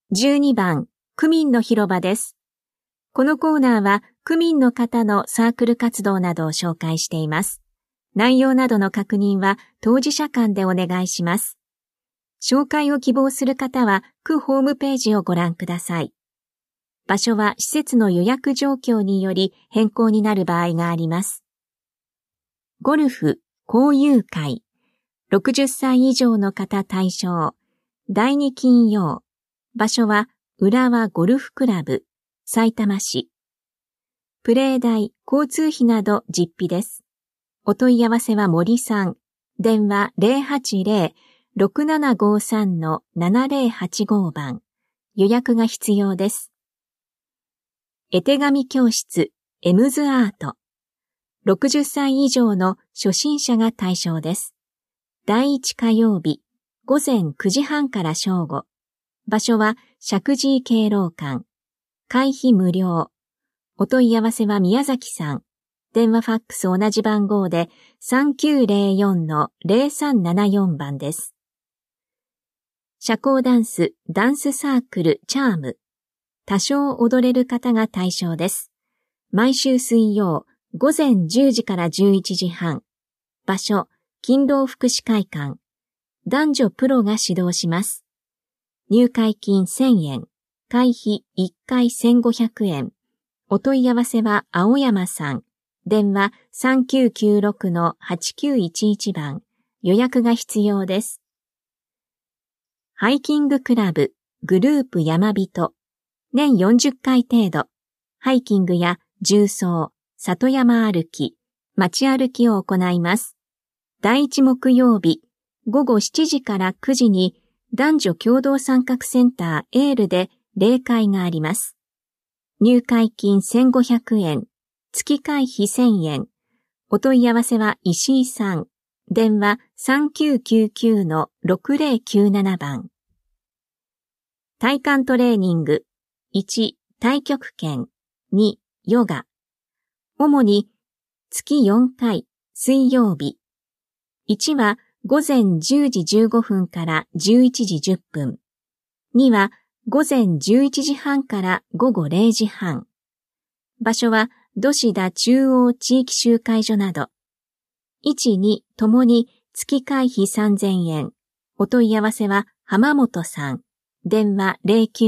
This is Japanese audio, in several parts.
12番、区民の広場です。このコーナーは区民の方のサークル活動などを紹介しています。内容などの確認は当事者間でお願いします。紹介を希望する方は区ホームページをご覧ください。場所は施設の予約状況により変更になる場合があります。ゴルフ、交友会、60歳以上の方対象、第2金曜、場所は浦和ゴルフクラブ、さいたま市。プレー代、交通費など実費です。お問い合わせは森さん。電話 080-6753-7085 番。予約が必要です。絵手紙教室、エムズアート。60歳以上の初心者が対象です。第1火曜日、午前9時半から正午。場所は石神井敬老館。会費無料。お問い合わせは宮崎さん。電話ファックス同じ番号で 3904-0374 番です。社交ダンス、ダンスサークル、チャーム。多少踊れる方が対象です。毎週水曜、午前10時から11時半。場所、勤労福祉会館。男女プロが指導します。入会金1000円。会費1回1500円。お問い合わせは青山さん。電話 3996-8911 番。予約が必要です。ハイキングクラブ、グループ山人。年40回程度。ハイキングや縦走、里山歩き、街歩きを行います。第1木曜日、午後7時から9時に男女共同参画センターエールで例会があります。入会金1500円、月会費1000円。お問い合わせは石井さん。電話 3999-6097 番。体幹トレーニング。1、太極拳。2、ヨガ。主に月4回、水曜日。1は午前10時15分から11時10分。2は午前11時半から午後0時半。場所は土師田中央地域集会所など。1、2ともに月会費3000円。お問い合わせは浜本さん。電話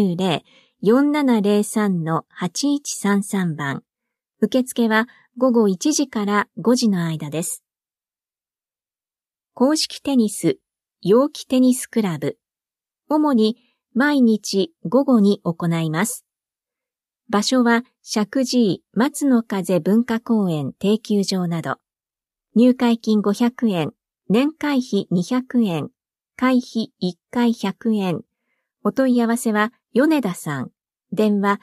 090-4703-8133 番。受付は午後1時から5時の間です。公式テニス、陽気テニスクラブ。主に毎日午後に行います。場所は石神井松の風文化公園定休場など。入会金500円、年会費200円、会費1回100円。お問い合わせは米田さん。電話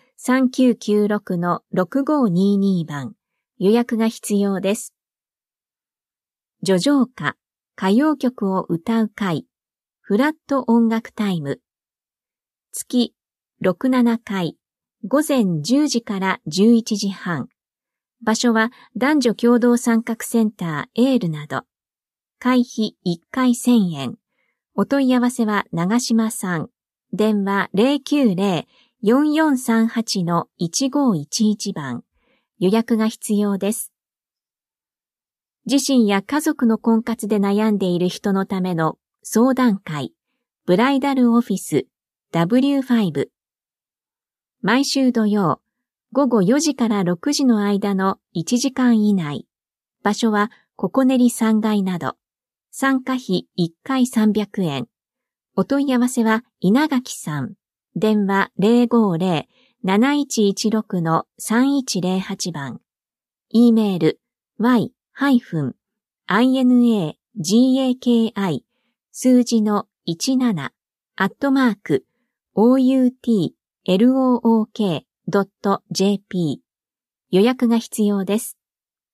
3996-6522 番。予約が必要です。叙情歌、歌謡曲を歌う会、フラット音楽タイム。月6、7回、午前10時から11時半。場所は男女共同参画センターエールなど。会費1回1000円。お問い合わせは長島さん。電話 090-4438-1511 番。予約が必要です。自身や家族の婚活で悩んでいる人のための相談会、ブライダルオフィス W5。毎週土曜、午後4時から6時の間の1時間以内。場所はココネリ3階など。参加費1回300円。お問い合わせは稲垣さん。電話 050-7116-3108 番。E メール y-inagaki 数字の17@outlook.jp 予約が必要です。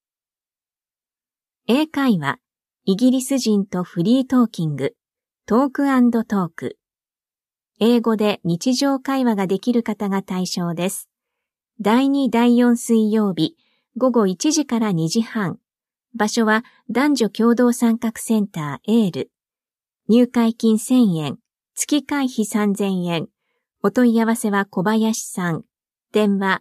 英会話、イギリス人とフリートーキング、トーク&トーク。英語で日常会話ができる方が対象です。第2、第4水曜日、午後1時から2時半。場所は男女共同参画センターエール。入会金1000円、月会費3000円。 お問い合わせは小林さん。電話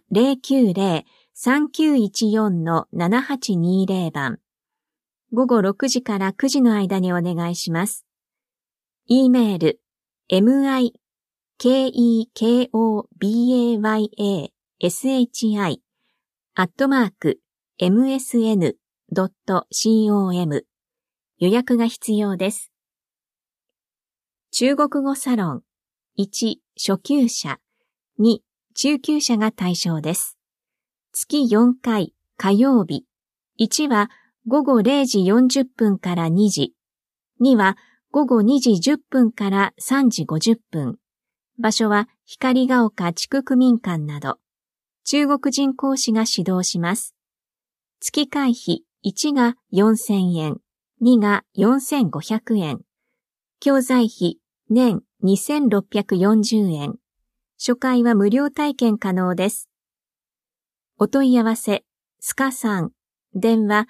090-3914-7820番。午後6時から9時の間にお願いします。e メール、mikobayashi@msn.com。予約が必要です。中国語サロン。1、初級者。2、中級者が対象です。月4回、火曜日。1は午後0時40分から2時。2は午後2時10分から3時50分。場所は光が丘地区区民館など。中国人講師が指導します。月会費1が4000円、2が4500円。教材費年2640円。初回は無料体験可能です。お問い合わせ、スカさん。電話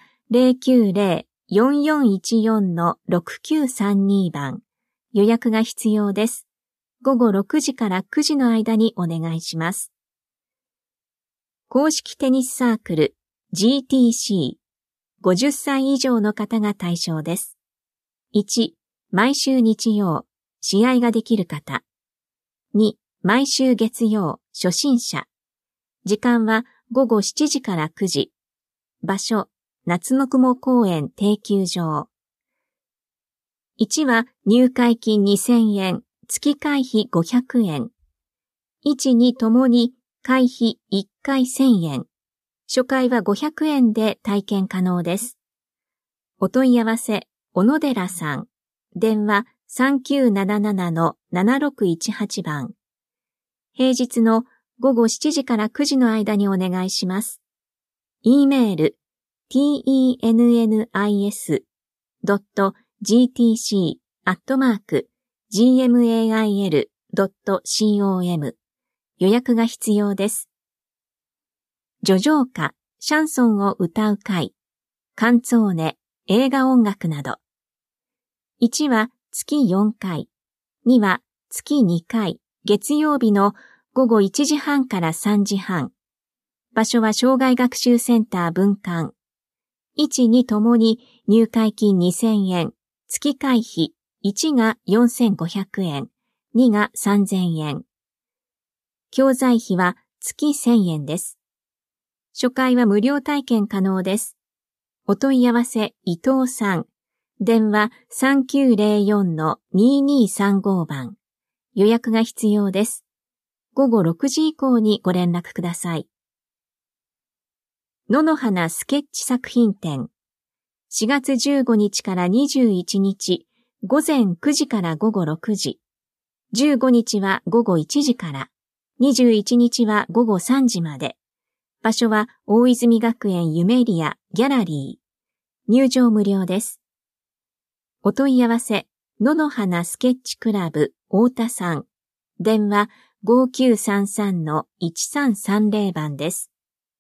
090-4414-6932番。予約が必要です。午後6時から9時の間にお願いします。公式テニスサークル GTC。50歳以上の方が対象です。1、毎週日曜、試合ができる方。2、毎週月曜、初心者。時間は午後7時から9時。場所、夏の雲公園定休場。1は入会金2000円、月会費500円。1、2ともに会費1回1000円。初回は500円で体験可能です。お問い合わせ、小野寺さん。電話3977-7618番。平日の午後7時から9時の間にお願いします。e メール、tenis.gtc@gmail.com。予約が必要です。叙情歌、シャンソンを歌う会、カンツォーネ、映画音楽など。1は月4回、2は月2回、月曜日の午後1時半から3時半。場所は障害学習センター分館。1、2ともに入会金2000円、月会費1が4500円、2が3000円。教材費は月1000円です。初回は無料体験可能です。お問い合わせ伊藤さん。電話3904-2235番。予約が必要です。午後6時以降にご連絡ください。野の花スケッチ作品展。4月15日から21日、午前9時から午後6時。15日は午後1時から、21日は午後3時まで。場所は大泉学園ユメリアギャラリー。入場無料です。お問い合わせ、野の花スケッチクラブ太田さん。電話5933-1330番です。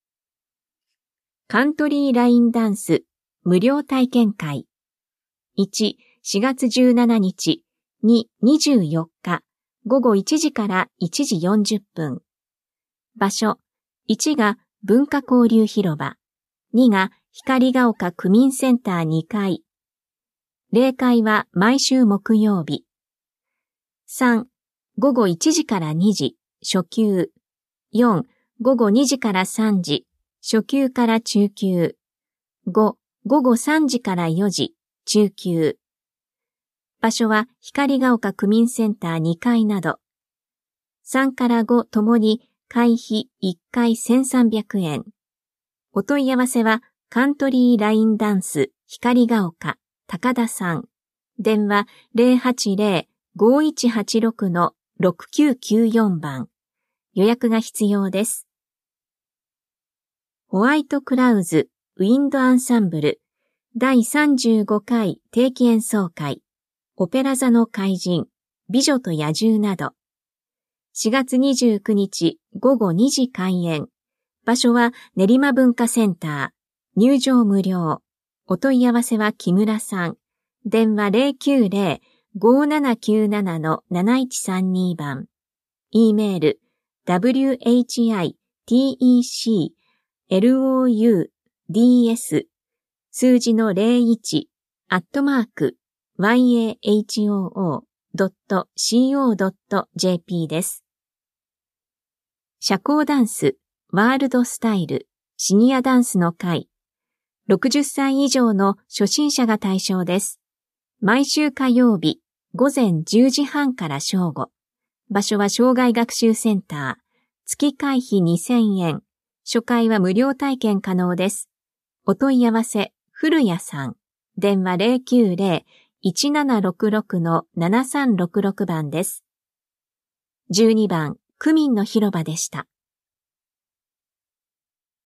カントリーラインダンス無料体験会。1、4月17日、2、24日、午後1時から1時40分。場所、1が文化交流広場、2が光が丘区民センター2階。例会は毎週木曜日。3、午後1時から2時、初級。4、午後2時から3時、初級から中級。5、午後3時から4時、中級。場所は光が丘区民センター2階など。3から5ともに会費1回1300円。お問い合わせはカントリーラインダンス光が丘高田さん。電話080-5186-6994番。予約が必要です。ホワイトクラウズウィンドアンサンブル第35回定期演奏会オペラ座の怪人美女と野獣など4月29日午後2時開演。場所は練馬文化センター。入場無料。お問い合わせは木村さん。電話090-5797-7132番。 E メール、whiteclouds 数字の01yahoo.co.jp です。社交ダンス、ワールドスタイル、シニアダンスの会。60歳以上の初心者が対象です。毎週火曜日、午前10時半から正午。場所は障害学習センター。月会費2000円。初回は無料体験可能です。お問い合わせ、古谷さん。電話 090-1766-7366 番です。12番、区民の広場でした。